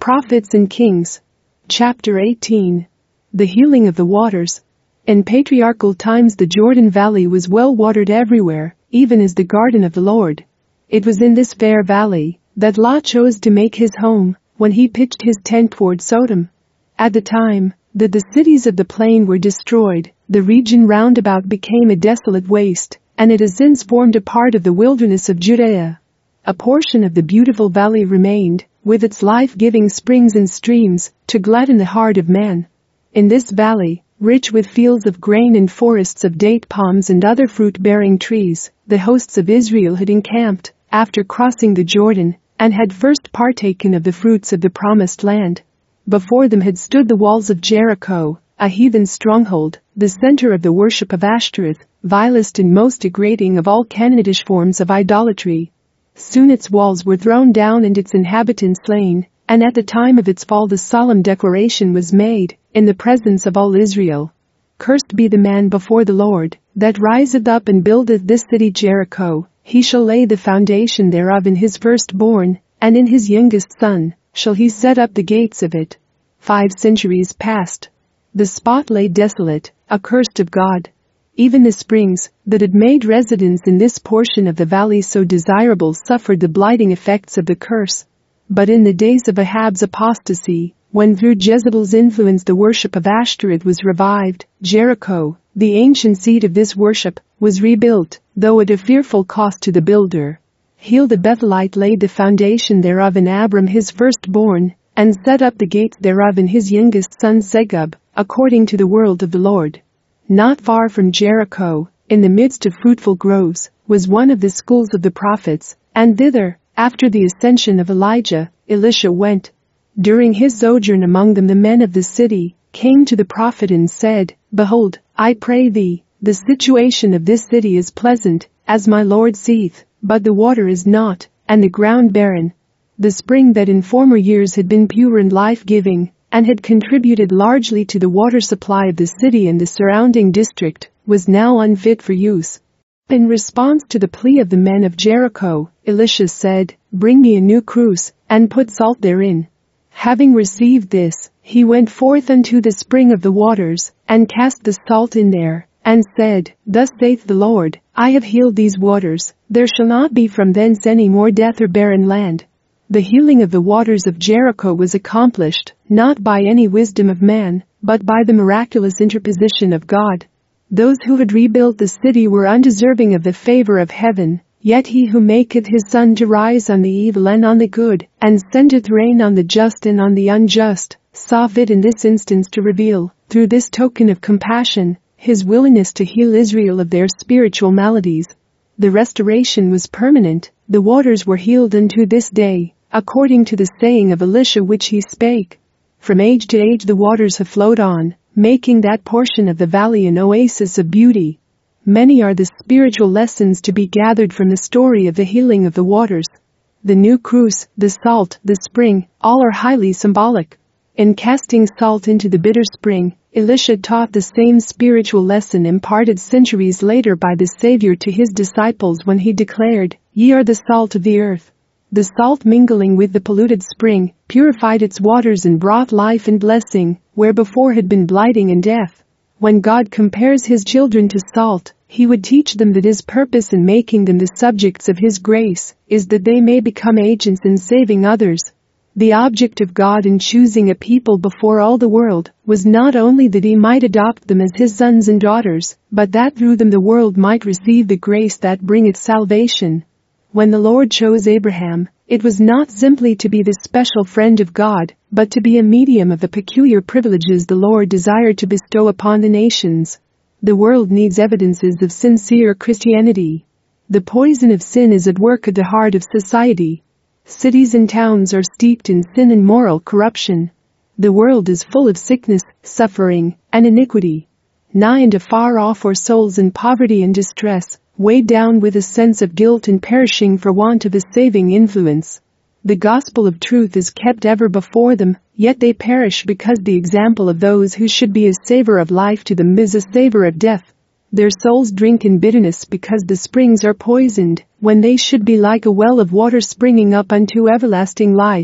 Prophets and Kings. Chapter 18. The healing of the waters. In patriarchal times the Jordan Valley was well watered everywhere, even as the garden of the Lord. It was in this fair valley that Lot chose to make his home when he pitched his tent toward Sodom. At the time that the cities of the plain were destroyed, the region round about became a desolate waste, and it has since formed a part of the wilderness of Judea. A portion of the beautiful valley remained, with its life-giving springs and streams, to gladden the heart of man. In this valley, rich with fields of grain and forests of date palms and other fruit-bearing trees, the hosts of Israel had encamped, after crossing the Jordan, and had first partaken of the fruits of the promised land. Before them had stood the walls of Jericho, a heathen stronghold, the center of the worship of Ashtoreth, vilest and most degrading of all Canaanitish forms of idolatry. Soon its walls were thrown down and its inhabitants slain, and at the time of its fall the solemn declaration was made, in the presence of all Israel. Cursed be the man before the Lord, that riseth up and buildeth this city Jericho. He shall lay the foundation thereof in his firstborn, and in his youngest son shall he set up the gates of it. 5 centuries passed. The spot lay desolate, accursed of God. Even the springs that had made residence in this portion of the valley so desirable suffered the blighting effects of the curse. But in the days of Ahab's apostasy, when through Jezebel's influence the worship of Ashtoreth was revived, Jericho, the ancient seat of this worship, was rebuilt, though at a fearful cost to the builder. Hiel the Bethelite laid the foundation thereof in Abram his firstborn, and set up the gates thereof in his youngest son Segub, according to the word of the Lord. Not far from Jericho, in the midst of fruitful groves, was one of the schools of the prophets, and thither, after the ascension of Elijah, Elisha went. During his sojourn among them the men of the city came to the prophet and said, Behold, I pray thee, the situation of this city is pleasant, as my Lord seeth, but the water is not, and the ground barren. The spring that in former years had been pure and life-giving, and had contributed largely to the water supply of the city and the surrounding district, was now unfit for use. In response to the plea of the men of Jericho, Elisha said, Bring me a new cruse, and put salt therein. Having received this, he went forth unto the spring of the waters, and cast the salt in there, and said, Thus saith the Lord, I have healed these waters, there shall not be from thence any more death or barren land. The healing of the waters of Jericho was accomplished, not by any wisdom of man, but by the miraculous interposition of God. Those who had rebuilt the city were undeserving of the favor of heaven, yet he who maketh his sun to rise on the evil and on the good, and sendeth rain on the just and on the unjust, saw fit in this instance to reveal, through this token of compassion, his willingness to heal Israel of their spiritual maladies. The restoration was permanent, the waters were healed unto this day, according to the saying of Elisha which he spake. From age to age the waters have flowed on, making that portion of the valley an oasis of beauty. Many are the spiritual lessons to be gathered from the story of the healing of the waters. The new cruse, the salt, the spring, all are highly symbolic. In casting salt into the bitter spring, Elisha taught the same spiritual lesson imparted centuries later by the Savior to his disciples when he declared, Ye are the salt of the earth. The salt mingling with the polluted spring, purified its waters and brought life and blessing, where before had been blighting and death. When God compares his children to salt, he would teach them that his purpose in making them the subjects of his grace is that they may become agents in saving others. The object of God in choosing a people before all the world was not only that he might adopt them as his sons and daughters, but that through them the world might receive the grace that bringeth salvation. When the Lord chose Abraham, it was not simply to be the special friend of God, but to be a medium of the peculiar privileges the Lord desired to bestow upon the nations. The world needs evidences of sincere Christianity. The poison of sin is at work at the heart of society. Cities and towns are steeped in sin and moral corruption. The world is full of sickness, suffering, and iniquity. Nigh and afar off are souls in poverty and distress, weighed down with a sense of guilt and perishing for want of a saving influence. The gospel of truth is kept ever before them, yet they perish because the example of those who should be a savor of life to them is a savor of death. Their souls drink in bitterness because the springs are poisoned, when they should be like a well of water springing up unto everlasting life.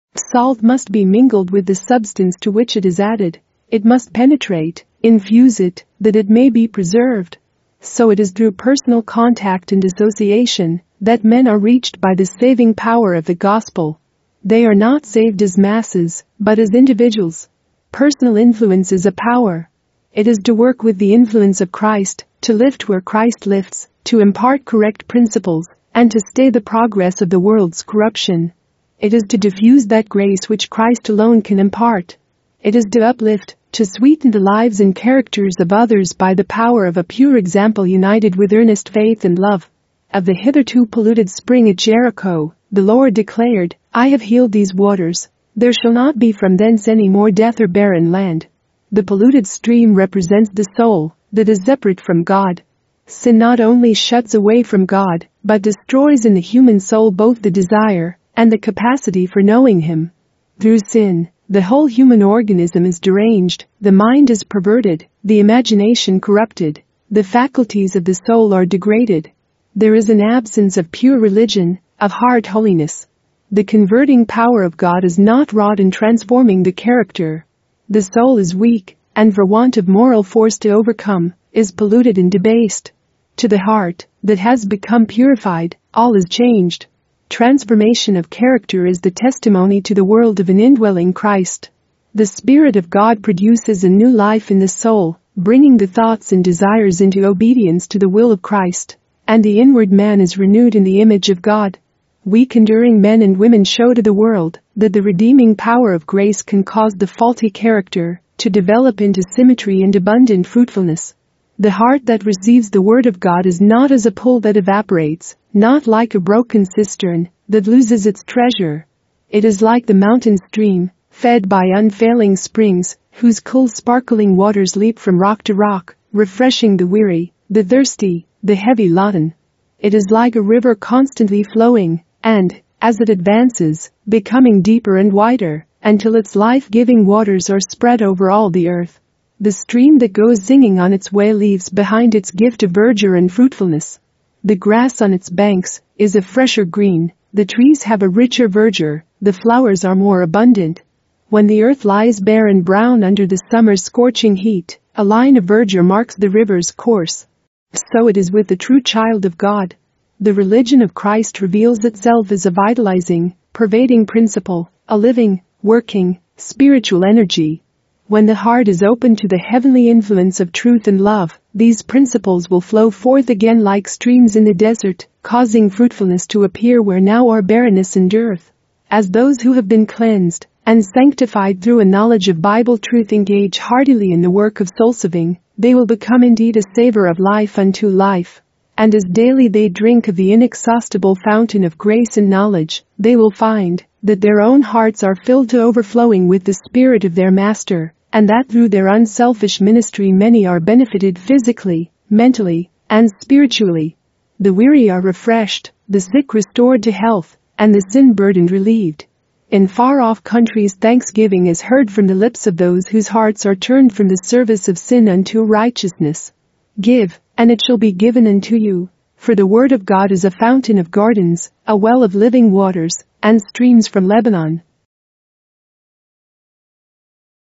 Salt must be mingled with the substance to which it is added. It must penetrate, infuse it, that it may be preserved. So it is through personal contact and association that men are reached by the saving power of the gospel. They are not saved as masses, but as individuals. Personal influence is a power. It is to work with the influence of Christ, to lift where Christ lifts, to impart correct principles, and to stay the progress of the world's corruption. It is to diffuse that grace which Christ alone can impart. It is to uplift, to sweeten the lives and characters of others by the power of a pure example united with earnest faith and love. Of the hitherto polluted spring at Jericho, the Lord declared, "I have healed these waters. There shall not be from thence any more death or barren land." The polluted stream represents the soul that is separate from God. Sin not only shuts away from God, but destroys in the human soul both the desire and the capacity for knowing Him. Through sin, the whole human organism is deranged, the mind is perverted, the imagination corrupted, the faculties of the soul are degraded. There is an absence of pure religion, of heart holiness. The converting power of God is not wrought in transforming the character. The soul is weak, and for want of moral force to overcome, is polluted and debased. To the heart that has become purified, all is changed. Transformation of character is the testimony to the world of an indwelling Christ. The Spirit of God produces a new life in the soul, bringing the thoughts and desires into obedience to the will of Christ, and the inward man is renewed in the image of God. Weak enduring men and women show to the world that the redeeming power of grace can cause the faulty character to develop into symmetry and abundant fruitfulness. The heart that receives the word of God is not as a pool that evaporates, not like a broken cistern that loses its treasure. It is like the mountain stream, fed by unfailing springs, whose cool sparkling waters leap from rock to rock, refreshing the weary, the thirsty, the heavy-laden. It is like a river constantly flowing, and, as it advances, becoming deeper and wider, until its life-giving waters are spread over all the earth. The stream that goes singing on its way leaves behind its gift of verdure and fruitfulness. The grass on its banks is a fresher green, the trees have a richer verdure, the flowers are more abundant. When the earth lies bare and brown under the summer's scorching heat, a line of verdure marks the river's course. So it is with the true child of God. The religion of Christ reveals itself as a vitalizing, pervading principle, a living, working, spiritual energy. When the heart is open to the heavenly influence of truth and love, these principles will flow forth again like streams in the desert, causing fruitfulness to appear where now are barrenness and dearth. As those who have been cleansed and sanctified through a knowledge of Bible truth engage heartily in the work of soul-saving, they will become indeed a savor of life unto life. And as daily they drink of the inexhaustible fountain of grace and knowledge, they will find that their own hearts are filled to overflowing with the Spirit of their Master, and that through their unselfish ministry many are benefited physically, mentally, and spiritually. The weary are refreshed, the sick restored to health, and the sin-burdened relieved. In far-off countries thanksgiving is heard from the lips of those whose hearts are turned from the service of sin unto righteousness. Give, and it shall be given unto you, for the word of God is a fountain of gardens, a well of living waters, and streams from Lebanon.